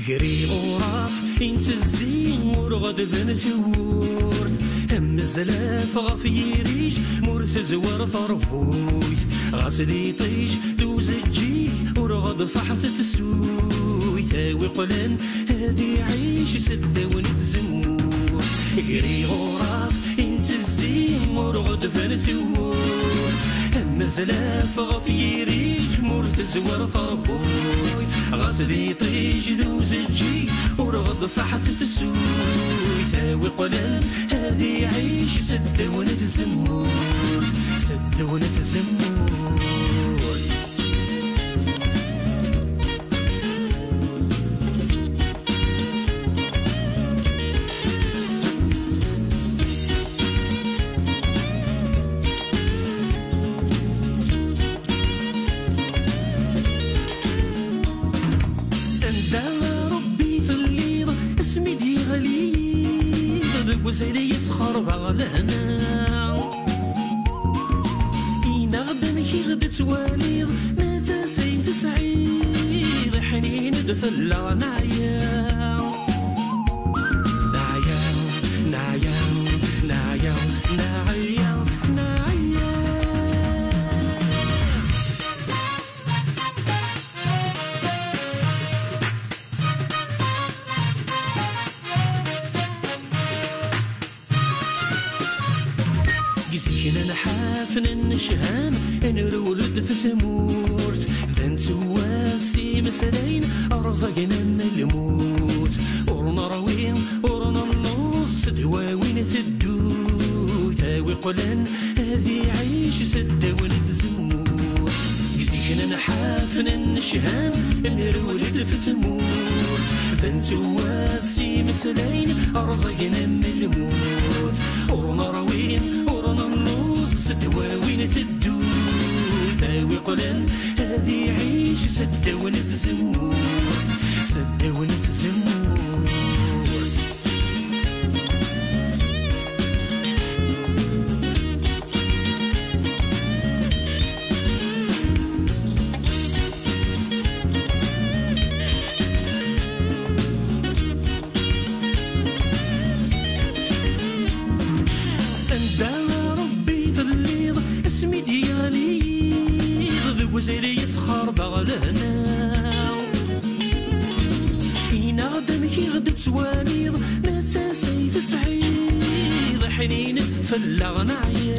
قري غراف انت الزين ورغد فن ثورت هم الزلاف غف يريج مرث زور فرفويت غاسدي طيج دوز الجيك ورغد صحف في السوي ثاوي قلن هذي عيش سدة ونتزمور قري غراف انت الزين ورغد فن ثورت هم الزلاف غف يريج مرث زور فرفويت غاسدي طيج دوز الجيك ورغد صحف في السوي ثاوي قلن هذي عيش سد ونتزمور سد ونتزمور وزيري يسخر بغلنا إنا غدا كي غدا تواليض متى سيد سعيد حنين دفلا نعياو نعياو نعياو نعياو نعياو نعياو زينا نحافن النشهام نرولد في ثمورت ذن تواسي مسلين أرزقنا من الموت ورنا روين ورنا النص دواوين في الدود ثاوي قلن هذي عيش سد ونتزمور زينا نحافن النشهام نرولد في ثمورت ذن تواسي مسلين أرزقنا من الموت ورنا روين دواوين في الدود ثاوي قلن هذي عيش سد ونتزمور سد ونتزمور وزيري يسخر بغلنا إنا غدا كي غدا تواليض متى سيد سعيد حنين فلا نعيا